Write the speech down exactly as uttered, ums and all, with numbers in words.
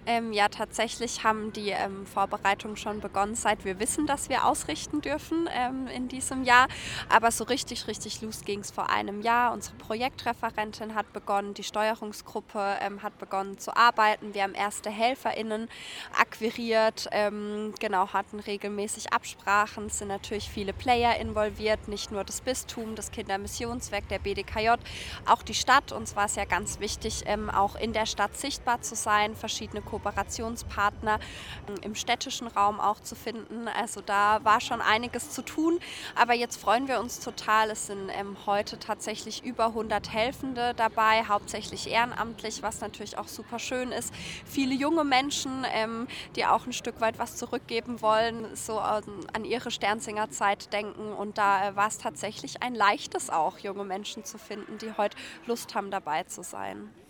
Ähm, ja, tatsächlich haben die, ähm, Vorbereitungen schon begonnen, seit wir wissen, dass wir ausrichten dürfen, ähm, in diesem Jahr. Aber so richtig, richtig los ging's vor einem Jahr. Unsere Projektreferentin hat begonnen, die Steuerungsgruppe, ähm, hat begonnen zu arbeiten. Wir haben erste HelferInnen akquiriert, ähm, genau, hatten regelmäßig Absprachen. Es sind natürlich viele Player involviert, nicht nur das Bistum, das Kindermissionswerk, der B D K J, auch die Stadt. Uns war es ja ganz wichtig, ähm, auch in der Stadt sichtbar zu sein, verschiedene Kooperationspartner ähm, im städtischen Raum auch zu finden. Also da war schon einiges zu tun, aber jetzt freuen wir uns total. Es sind ähm, heute tatsächlich über hundert Helfende dabei, hauptsächlich ehrenamtlich, was natürlich auch super schön ist. Viele junge Menschen, ähm, die auch ein Stück weit was zurückgeben wollen, so an, an ihre Sternsinger Zeit denken. Und da äh, war es tatsächlich ein leichtes auch, junge Menschen zu finden, die heute Lust haben, dabei zu sein.